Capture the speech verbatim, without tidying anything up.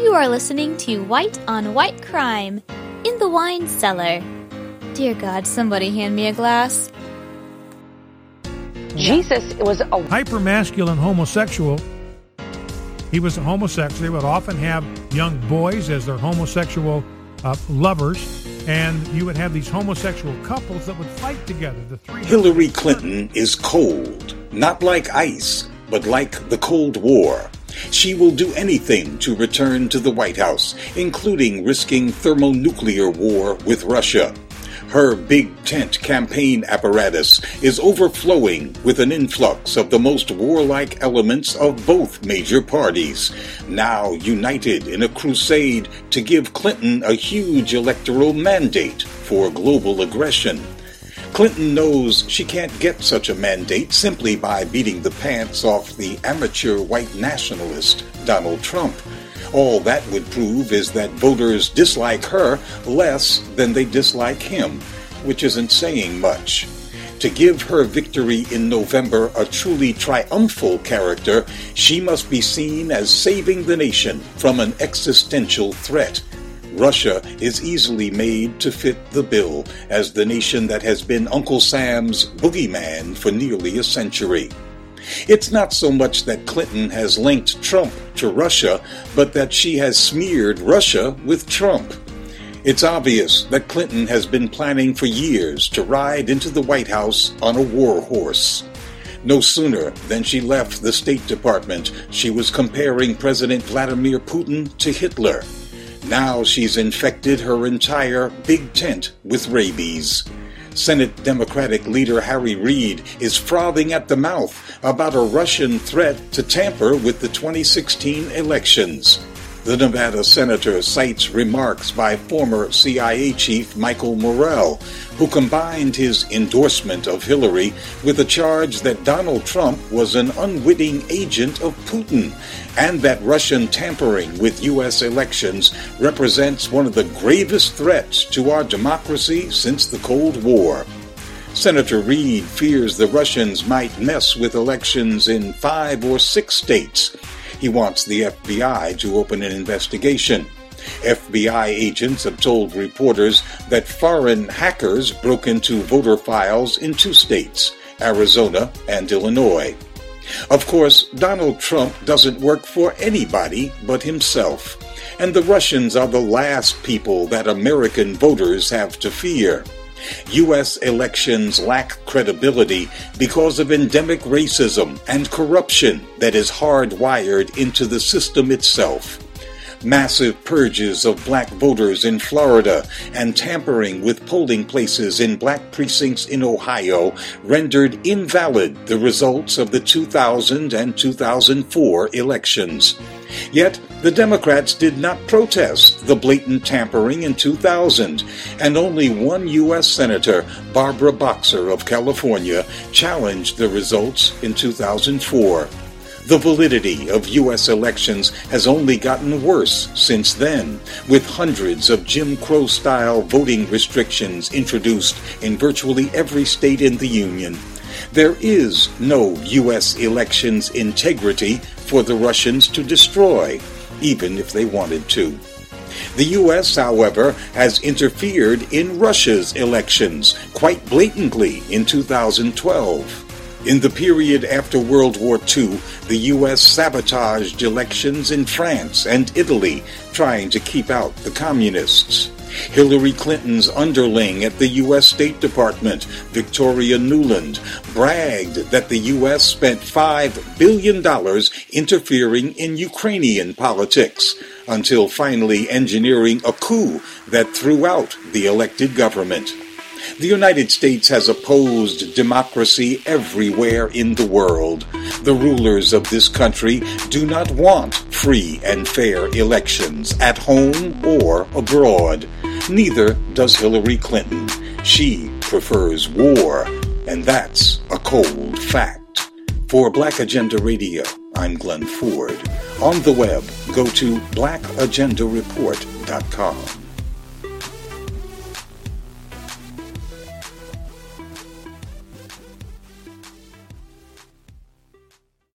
You are listening to White on White Crime in the Wine Cellar. Dear God, somebody hand me a glass. Jesus was a hypermasculine homosexual. He was a homosexual. They would often have young boys as their homosexual uh, lovers, and you would have these homosexual couples that would fight together. The three Hillary Clinton is cold, not like ice, but like the Cold War. She will do anything to return to the White House, including risking thermonuclear war with Russia. Her big tent campaign apparatus is overflowing with an influx of the most warlike elements of both major parties, now united in a crusade to give Clinton a huge electoral mandate for global aggression. Clinton knows she can't get such a mandate simply by beating the pants off the amateur white nationalist Donald Trump. All that would prove is that voters dislike her less than they dislike him, which isn't saying much. To give her victory in November a truly triumphal character, she must be seen as saving the nation from an existential threat. Russia is easily made to fit the bill as the nation that has been Uncle Sam's boogeyman for nearly a century. It's not so much that Clinton has linked Trump to Russia, but that she has smeared Russia with Trump. It's obvious that Clinton has been planning for years to ride into the White House on a war horse. No sooner than she left the State Department, she was comparing President Vladimir Putin to Hitler. Now she's infected her entire big tent with rabies. Senate Democratic leader Harry Reid is frothing at the mouth about a Russian threat to tamper with the twenty sixteen elections. The Nevada senator cites remarks by former C I A chief Michael Morell, who combined his endorsement of Hillary with a charge that Donald Trump was an unwitting agent of Putin, and that Russian tampering with U S elections represents one of the gravest threats to our democracy since the Cold War. Senator Reid fears the Russians might mess with elections in five or six states. He wants the F B I to open an investigation. F B I agents have told reporters that foreign hackers broke into voter files in two states, Arizona and Illinois. Of course, Donald Trump doesn't work for anybody but himself, and the Russians are the last people that American voters have to fear. U S elections lack credibility because of endemic racism and corruption that is hardwired into the system itself. Massive purges of black voters in Florida and tampering with polling places in black precincts in Ohio rendered invalid the results of the two thousand and two thousand four elections. Yet, the Democrats did not protest the blatant tampering in two thousand, and only one U S Senator, Barbara Boxer of California, challenged the results in two thousand four. The validity of U S elections has only gotten worse since then, with hundreds of Jim Crow-style voting restrictions introduced in virtually every state in the Union. There is no U S elections integrity for the Russians to destroy, even if they wanted to. The U S, however, has interfered in Russia's elections quite blatantly in two thousand twelve. In the period after World War Two, the U S sabotaged elections in France and Italy, trying to keep out the communists. Hillary Clinton's underling at the U S State Department, Victoria Nuland, bragged that the U S spent five billion dollars interfering in Ukrainian politics, until finally engineering a coup that threw out the elected government. The United States has opposed democracy everywhere in the world. The rulers of this country do not want free and fair elections at home or abroad. Neither does Hillary Clinton. She prefers war, and that's a cold fact. For Black Agenda Radio, I'm Glenn Ford. On the web, go to black agenda report dot com.